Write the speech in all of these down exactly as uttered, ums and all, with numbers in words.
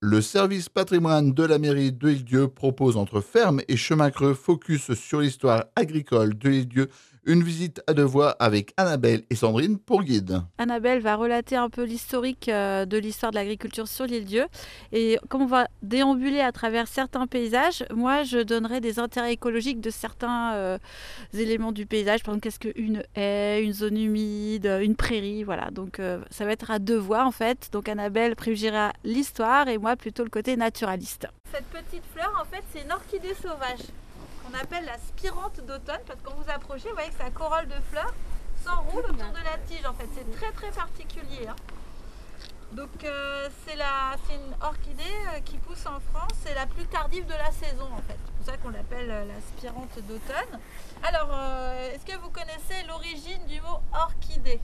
Le service patrimoine de la mairie de L'Île-d'Yeu propose entre ferme et chemin creux focus sur l'histoire agricole de L'Île-d'Yeu, une visite à deux voies avec Annabelle et Sandrine pour guide. Annabelle va relater un peu l'historique de l'histoire de l'agriculture sur l'Île-d'Yeu. Et comme on va déambuler à travers certains paysages, moi je donnerai des intérêts écologiques de certains euh, éléments du paysage. Par exemple, qu'est-ce qu'une haie, une zone humide, une prairie, voilà. Donc euh, ça va être à deux voies en fait. Donc Annabelle privilégiera l'histoire et moi plutôt le côté naturaliste. Cette petite fleur en fait c'est une orchidée sauvage qu'on appelle la spirante d'automne parce que quand vous approchez, vous voyez que sa corolle de fleurs s'enroule autour de la tige en fait, c'est très très particulier. Hein. Donc euh, c'est, la, c'est une orchidée euh, qui pousse en France, c'est la plus tardive de la saison en fait, c'est pour ça qu'on l'appelle euh, la spirante d'automne. Alors euh, est-ce que vous connaissez l'origine du mot orchidée?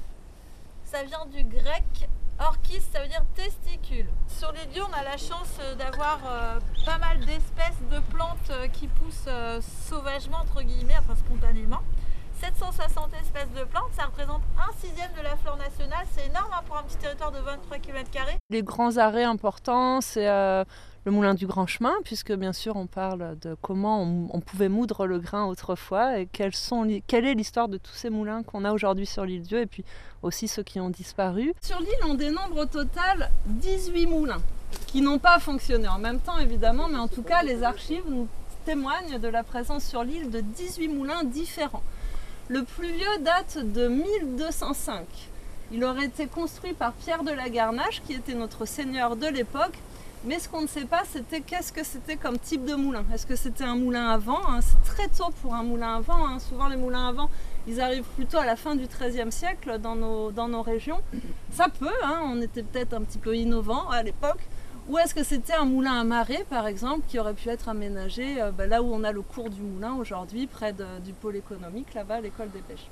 Ça vient du grec, orchis ça veut dire testicule. Sur l'Île-d'Yeu on a la chance d'avoir euh, pas mal d'espèces de plantes euh, qui poussent euh, sauvagement entre guillemets, enfin spontanément. sept cent soixante espèces de plantes, ça représente un sixième de la flore nationale, c'est énorme hein, pour un petit territoire de vingt-trois kilomètres carrés. Les grands arrêts importants, c'est euh, le moulin du Grand Chemin, puisque bien sûr on parle de comment on, on pouvait moudre le grain autrefois et quelles sont, quelle est l'histoire de tous ces moulins qu'on a aujourd'hui sur l'Île-d'Yeu et puis aussi ceux qui ont disparu. Sur l'île, on dénombre au total dix-huit moulins qui n'ont pas fonctionné en même temps évidemment, mais en tout cas les archives nous témoignent de la présence sur l'île de dix-huit moulins différents. Le plus vieux date de mille deux cent cinq. Il aurait été construit par Pierre de la Garnache, qui était notre seigneur de l'époque. Mais ce qu'on ne sait pas, c'était qu'est-ce que c'était comme type de moulin. Est-ce que c'était un moulin à vent hein? C'est très tôt pour un moulin à vent. Hein. Souvent, les moulins à vent, ils arrivent plutôt à la fin du treizième siècle dans nos, dans nos régions. Ça peut, hein, on était peut-être un petit peu innovant à l'époque. Ou est-ce que c'était un moulin à marée, par exemple, qui aurait pu être aménagé euh, bah, là où on a le cours du moulin aujourd'hui, près de, du pôle économique, là-bas, à l'école des pêches.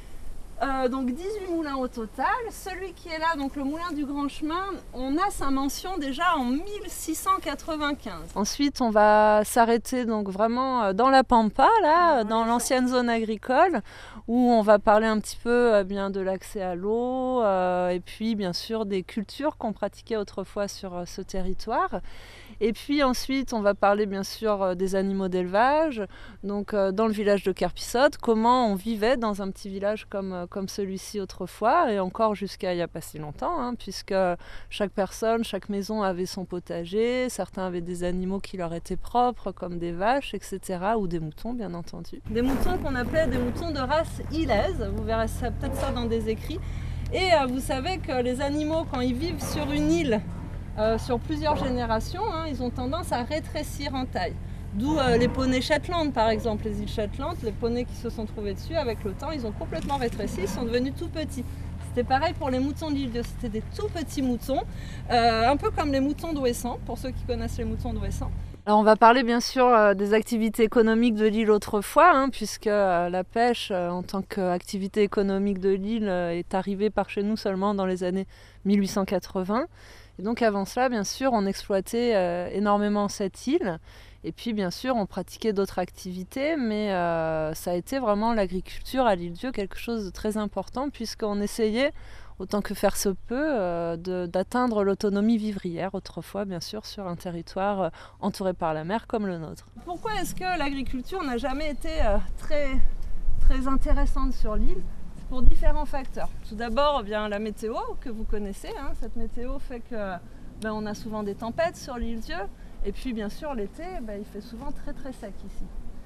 Euh, donc dix-huit moulins au total. Celui qui est là, donc le moulin du Grand Chemin, on a sa mention déjà en mille six cent quatre-vingt-quinze. Ensuite, on va s'arrêter donc vraiment dans la Pampa, là, dans l'ancienne zone agricole, où on va parler un petit peu euh, bien de l'accès à l'eau euh, et puis bien sûr des cultures qu'on pratiquait autrefois sur euh, ce territoire. Et puis ensuite, on va parler bien sûr des animaux d'élevage, donc euh, dans le village de Kerpissotte, comment on vivait dans un petit village comme, comme celui-ci autrefois, et encore jusqu'à il n'y a pas si longtemps, hein, puisque chaque personne, chaque maison avait son potager, certains avaient des animaux qui leur étaient propres, comme des vaches, et cetera, ou des moutons, bien entendu. Des moutons qu'on appelait des moutons de race ilaise, vous verrez ça, peut-être ça dans des écrits. Et euh, vous savez que les animaux, quand ils vivent sur une île, Euh, sur plusieurs générations, hein, ils ont tendance à rétrécir en taille. D'où euh, les poneys Shetland par exemple, les îles Shetland, les poneys qui se sont trouvés dessus, avec le temps, ils ont complètement rétréci, ils sont devenus tout petits. C'était pareil pour les moutons de l'Île-d'Yeu, c'était des tout petits moutons, euh, un peu comme les moutons d'Ouessant, pour ceux qui connaissent les moutons d'Ouessant. Alors on va parler bien sûr euh, des activités économiques de l'île autrefois, hein, puisque euh, la pêche euh, en tant qu'activité économique de l'île euh, est arrivée par chez nous seulement dans les années mille huit cent quatre-vingts. Et donc avant cela, bien sûr, on exploitait euh, énormément cette île. Et puis, bien sûr, on pratiquait d'autres activités, mais euh, ça a été vraiment l'agriculture à l'Île-d'Yeu, quelque chose de très important, puisqu'on essayait, autant que faire se peut, euh, de, d'atteindre l'autonomie vivrière, autrefois, bien sûr, sur un territoire euh, entouré par la mer comme le nôtre. Pourquoi est-ce que l'agriculture n'a jamais été euh, très, très intéressante sur l'île ? Pour différents facteurs. Tout d'abord, eh bien, la météo que vous connaissez. Hein, cette météo fait que ben, on a souvent des tempêtes sur l'Île-d'Yeu. Et puis, bien sûr, l'été, ben, il fait souvent très très sec ici.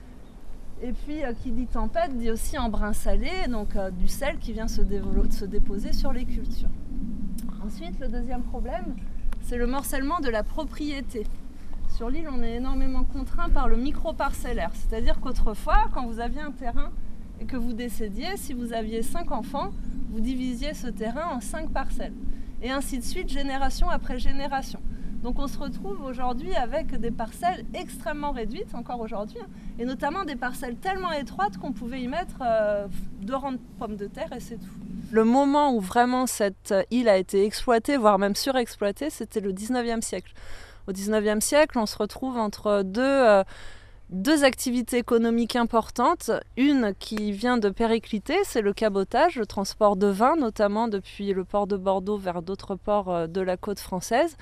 Et puis, euh, qui dit tempête dit aussi embrun salé, donc euh, du sel qui vient se, dévo- se déposer sur les cultures. Ensuite, le deuxième problème, c'est le morcellement de la propriété. Sur l'île, on est énormément contraint par le micro-parcellaire. C'est-à-dire qu'autrefois, quand vous aviez un terrain et que vous décédiez, si vous aviez cinq enfants, vous divisiez ce terrain en cinq parcelles. Et ainsi de suite, génération après génération. Donc on se retrouve aujourd'hui avec des parcelles extrêmement réduites, encore aujourd'hui, hein, et notamment des parcelles tellement étroites qu'on pouvait y mettre euh, deux rangs de pommes de terre et c'est tout. Le moment où vraiment cette île a été exploitée, voire même surexploitée, c'était le dix-neuvième siècle. Au dix-neuvième siècle, on se retrouve entre deux... Euh, Deux activités économiques importantes, une qui vient de péricliter, c'est le cabotage, le transport de vin, notamment depuis le port de Bordeaux vers d'autres ports de la côte française.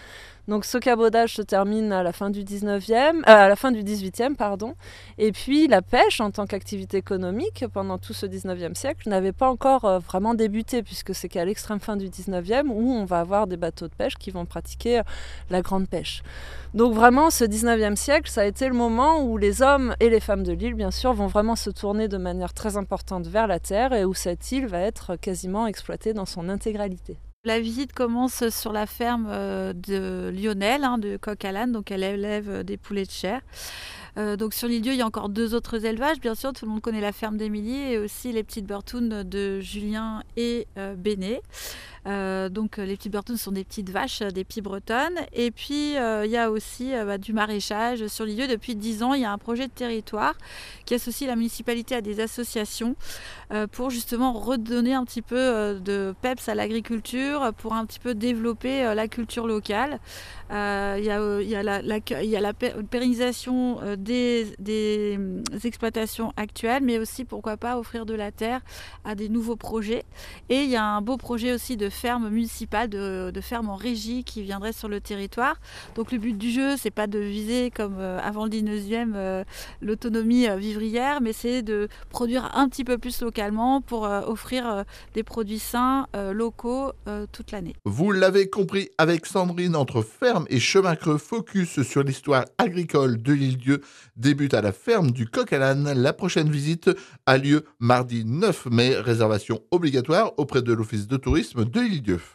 Donc ce cabaudage se termine à la fin du dix-neuvième, euh, à la fin du dix-huitième, pardon. Et puis la pêche en tant qu'activité économique pendant tout ce dix-neuvième siècle n'avait pas encore euh, vraiment débuté, puisque c'est qu'à l'extrême fin du dix-neuvième où on va avoir des bateaux de pêche qui vont pratiquer euh, la grande pêche. Donc vraiment ce dix-neuvième siècle, ça a été le moment où les hommes et les femmes de l'île, bien sûr, vont vraiment se tourner de manière très importante vers la terre et où cette île va être quasiment exploitée dans son intégralité. La visite commence sur la ferme euh, de Lionel, hein, de coq à l'âne, donc elle élève des poulets de chair. Euh, donc sur l'île Dieu, il y a encore deux autres élevages, bien sûr, tout le monde connaît la ferme d'Émilie et aussi les petites Burtounes de Julien et euh, Béné. Euh, donc les petites Burtounes sont des petites vaches, des pies bretonnes. Et puis euh, il y a aussi euh, bah, du maraîchage sur l'île Dieu. Depuis dix ans, il y a un projet de territoire qui associe la municipalité à des associations euh, pour justement redonner un petit peu euh, de peps à l'agriculture, pour un petit peu développer euh, la culture locale. Euh, il y a, euh, il y a la, la, il y a la pérennisation euh, des, des exploitations actuelles, mais aussi pourquoi pas offrir de la terre à des nouveaux projets. Et il y a un beau projet aussi de ferme municipale, de, de ferme en régie qui viendrait sur le territoire. Donc le but du jeu, c'est pas de viser comme euh, avant le dix-neuvième euh, l'autonomie euh, vivrière, mais c'est de produire un petit peu plus localement pour euh, offrir euh, des produits sains, euh, locaux euh, toute l'année. Vous l'avez compris avec Sandrine, entre ferme et chemin creux, focus sur l'histoire agricole de l'île Dieu débute à la ferme du Coq à l'âne. La prochaine visite a lieu mardi neuf mai, réservation obligatoire auprès de l'Office de tourisme de l'île Dieu.